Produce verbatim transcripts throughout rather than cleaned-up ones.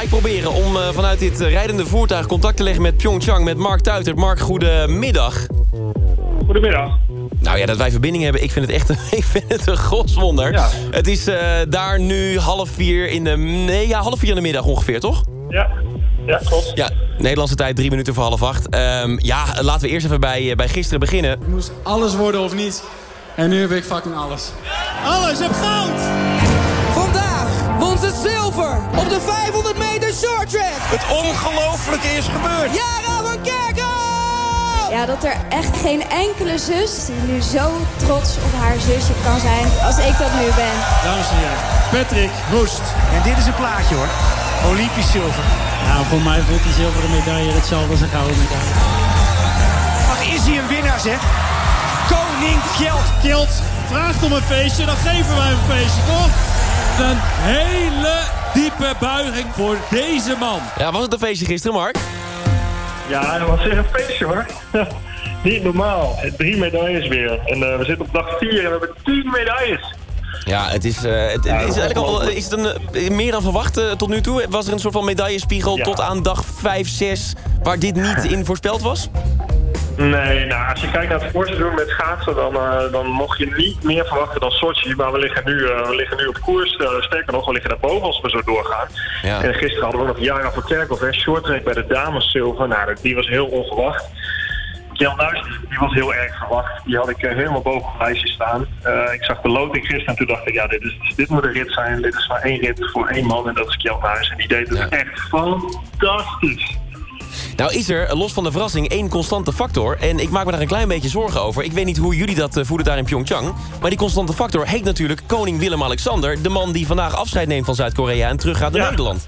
ik proberen om uh, vanuit dit uh, rijdende voertuig contact te leggen met Pyeongchang, met Mark Tuitert. Mark, goedemiddag. Goedemiddag. Nou ja, dat wij verbinding hebben, ik vind het echt een, ik vind het een godswonder. Ja. Het is uh, daar nu half vier in de... Nee, ja, half vier in de middag ongeveer, toch? Ja, ja, klopt. Ja, Nederlandse tijd drie minuten voor half acht. Um, ja, laten we eerst even bij, uh, bij gisteren beginnen. Het moest alles worden of niet. En nu heb ik fucking alles. Alles, heb goud! Vandaag won ze zilver op de vijfhonderd meter short track. Het ongelofelijke is gebeurd. Yara van Kerkhoff! Ja, dat er echt geen enkele zus die nu zo trots op haar zusje kan zijn als ik dat nu ben. Dames en heren, Patrick Roest. En dit is een plaatje hoor. Olympisch zilver. Nou, voor mij voelt die zilveren medaille hetzelfde als een gouden medaille. Wat is hij een winnaar zeg. Koning Kjeld. Kjeld vraagt om een feestje, dan geven wij een feestje, toch? Een hele diepe buiging voor deze man. Ja, was het een feestje gisteren, Mark? Ja, dat was weer een feestje hoor. Niet normaal. Drie medailles weer. En uh, we zitten op dag vier en we hebben tien medailles. Ja, het is, uh, het, ja, is, eigenlijk al, is het een, uh, meer dan verwacht uh, tot nu toe? Was er een soort van medaillespiegel ja. tot aan dag vijf, zes... waar dit niet in voorspeld was? Nee, nou, als je kijkt naar het voorseizoen met schaatsen, dan, uh, dan mocht je niet meer verwachten dan Sochi. Maar we liggen nu, uh, we liggen nu op koers. Uh, sterker nog, we liggen daarboven als we zo doorgaan. Ja. En gisteren hadden we nog Yara van Kerkhoff, shorttrack bij de dames zilver. Nou, die was heel onverwacht. Kjeld Nuis, die was heel erg verwacht. Die had ik uh, helemaal boven het lijstje staan. Uh, ik zag de loting gisteren en toen dacht ik, ja, dit, is, dit moet een rit zijn. Dit is maar één rit voor één man en dat is Kjeld Nuis. En die deed het ja. echt fantastisch. Nou is er, los van de verrassing, één constante factor. En ik maak me daar een klein beetje zorgen over. Ik weet niet hoe jullie dat uh, voelen daar in Pyeongchang. Maar die constante factor heet natuurlijk koning Willem-Alexander. De man die vandaag afscheid neemt van Zuid-Korea en terug gaat naar ja. Nederland.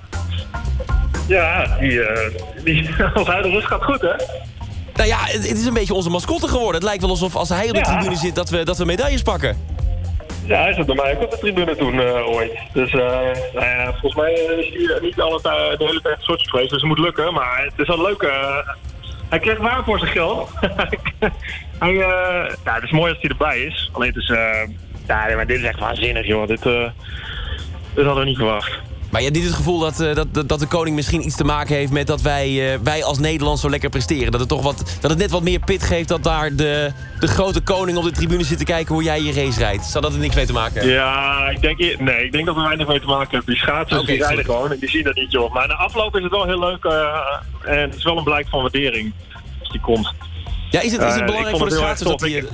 Ja, die, uh, die, als hij de rust gaat goed, hè? Nou ja, het, het is een beetje onze mascotte geworden. Het lijkt wel alsof als hij op de ja. tribune zit dat we, dat we medailles pakken. Ja, hij zat bij mij ook op de tribune toen uh, ooit. Dus uh, nou ja, volgens mij is hij niet alle tijd, de hele tijd soortjes geweest. Dus het moet lukken, maar het is wel leuk. Uh, hij kreeg waar voor zijn geld. hij, uh, ja, het is mooi als hij erbij is. Alleen het is, uh, ja, maar dit is echt waanzinnig, joh. Dit, uh, dit hadden we niet verwacht. Maar je hebt niet het gevoel dat, uh, dat, dat de koning misschien iets te maken heeft met dat wij, uh, wij als Nederland zo lekker presteren? Dat het, toch wat, dat het net wat meer pit geeft dat daar de, de grote koning op de tribune zit te kijken hoe jij je race rijdt? Zou dat er niks mee te maken hebben? Ja, ik denk, nee, ik denk dat er weinig mee te maken heeft. Die schaatsers okay, die rijden gewoon en die zien dat niet, joh. Maar na afloop is het wel heel leuk uh, en het is wel een blijk van waardering als die komt. Ja, is het, is het belangrijk uh, voor de schaatsers dat hij...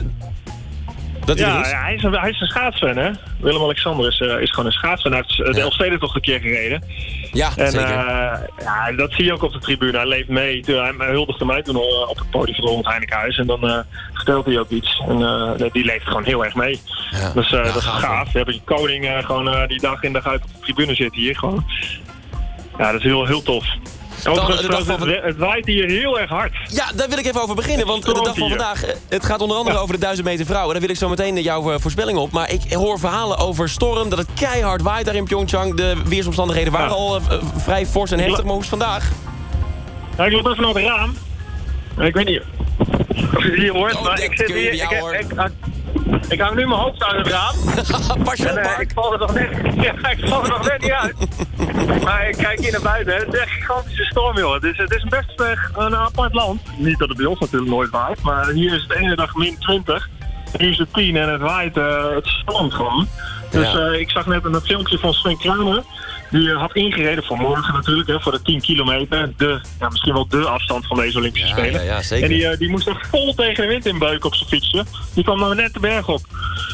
Dat hij, ja, ja, hij is een, hij is een schaatsfan, hè. Willem-Alexander is, uh, is gewoon een schaatsfan. Hij heeft de ja. Elfstedentocht een keer gereden. Ja, en, zeker. Uh, ja, dat zie je ook op de tribune. Hij leeft mee. Hij huldigde mij toen al op het podium van het Heinekenhuis. En dan uh, vertelt hij ook iets. En uh, die leeft gewoon heel erg mee. Ja. Dus uh, ja, dat is gaaf. gaaf. We hebben die koning uh, gewoon uh, die dag in dag uit op de tribune zitten hier gewoon. Ja, dat is heel, heel tof. Dan, de dag van... Het waait hier heel erg hard. Ja, daar wil ik even over beginnen. Want de dag van vandaag, het gaat onder andere ja. over de duizend meter vrouwen. Daar wil ik zo meteen jouw voorspelling op. Maar ik hoor verhalen over storm, dat het keihard waait daar in Pyeongchang. De weersomstandigheden waren ja. al uh, vrij fors en heftig. Maar hoe is het vandaag? Ja, ik loop even naar het raam. Ik weet niet of je het hier hoort, oh, maar ik zit hier... Jou, ik, ik, ik, ik hou nu mijn hoofd uit het raam. Pas je op, en, uh, ik val er nog net, ja, ik val er nog net niet uit. Maar ik kijk hier naar buiten. Het is echt een gigantische storm, joh. Het is, het is best uh, een apart land. Niet dat het bij ons natuurlijk nooit waait, maar hier is het de ene dag min twintig. Nu is het tien en het waait, uh, het stormt gewoon. Dus ja. uh, ik zag net een filmpje van Sven Kramer. Die uh, had ingereden voor morgen natuurlijk, hè, voor de tien kilometer. De, ja, misschien wel de afstand van deze Olympische ja, Spelen. Ja, ja, zeker. En die, uh, die moest er vol tegen de wind inbeuken op zijn fietsje. Die kwam nou net de berg op.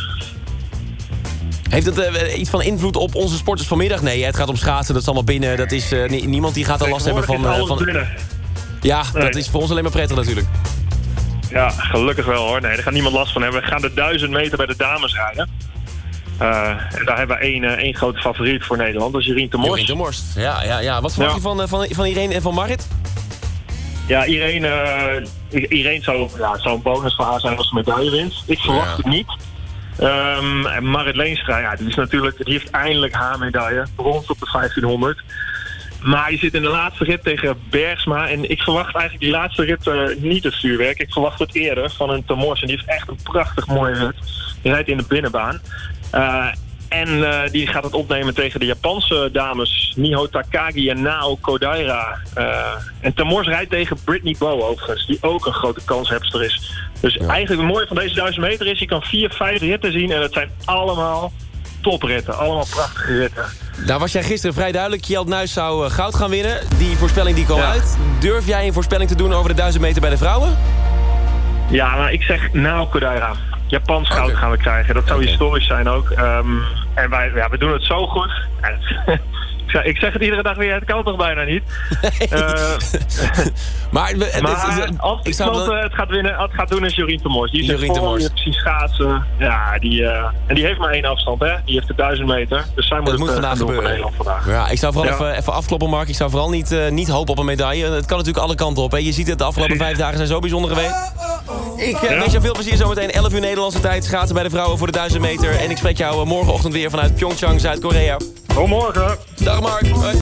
Heeft het uh, iets van invloed op onze sporters vanmiddag? Nee, het gaat om schaatsen, dat is allemaal binnen. Dat is, uh, nie, niemand die gaat er last hebben van... Uh, van... Ja, nee. Dat is voor ons alleen maar prettig natuurlijk. Ja, gelukkig wel hoor. Nee, daar gaat niemand last van hebben. We gaan de duizend meter bij de dames rijden. Uh, en daar hebben we één, uh, één grote favoriet voor Nederland. Dat is Irene Termors. Irene Termors, ja, ja, ja. Wat verwacht ja. je van, uh, van, van Irene en van Marit? Ja, Irene, uh, Irene zou, ja, zou een bonus voor haar zijn als ze medaille wint. Ik verwacht ja. het niet. Um, en Marit Leenstra, ja, die, is natuurlijk, die heeft eindelijk haar medaille. Brons op de vijftienhonderd. Maar je zit in de laatste rit tegen Bergsma. En ik verwacht eigenlijk die laatste rit uh, niet het vuurwerk. Ik verwacht het eerder van een Termors. En die heeft echt een prachtig mooie rit. Die rijdt in de binnenbaan. Uh, En uh, die gaat het opnemen tegen de Japanse dames Miho Takagi en Nao Kodaira. Uh, en Termors rijdt tegen Brittany Bowe overigens, die ook een grote kanshebster is. Dus ja. eigenlijk het mooie van deze duizend meter is, je kan vier, vijf ritten zien en het zijn allemaal topritten. Allemaal prachtige ritten. Daar was jij gisteren vrij duidelijk. Kjeld Nuis zou uh, goud gaan winnen. Die voorspelling die kwam ja. uit. Durf jij een voorspelling te doen over de duizend meter bij de vrouwen? Ja, nou, ik zeg Nao Kodaira. Japans goud okay. gaan we krijgen. Dat zou okay. historisch zijn ook. Um, en wij, ja, we doen het zo goed. ik, zeg, ik zeg het iedere dag weer, het kan toch bijna niet. Nee. Uh, maar het, maar is, is, als ik iemand zou... het gaat winnen, het gaat doen is Jorien Termors. Die Jorien Termors. precies schaatsen. Ja, die, uh, en die heeft maar één afstand, hè. Die heeft de duizend meter. Dus zij moet dat het moet vandaag gebeuren. Vandaag. Ja, ik zou vooral ja. even, even afkloppen, Mark. Ik zou vooral niet, uh, niet hopen op een medaille. Het kan natuurlijk alle kanten op. Hè. Je ziet het, de afgelopen vijf dagen zijn zo bijzonder geweest. Ik uh, ja. wens jou veel plezier zometeen. elf uur Nederlandse tijd. Schaatsen bij de vrouwen voor de duizend meter. En ik spreek jou uh, morgenochtend weer vanuit Pyeongchang, Zuid-Korea. Tot morgen. Dag Mark. Hoi.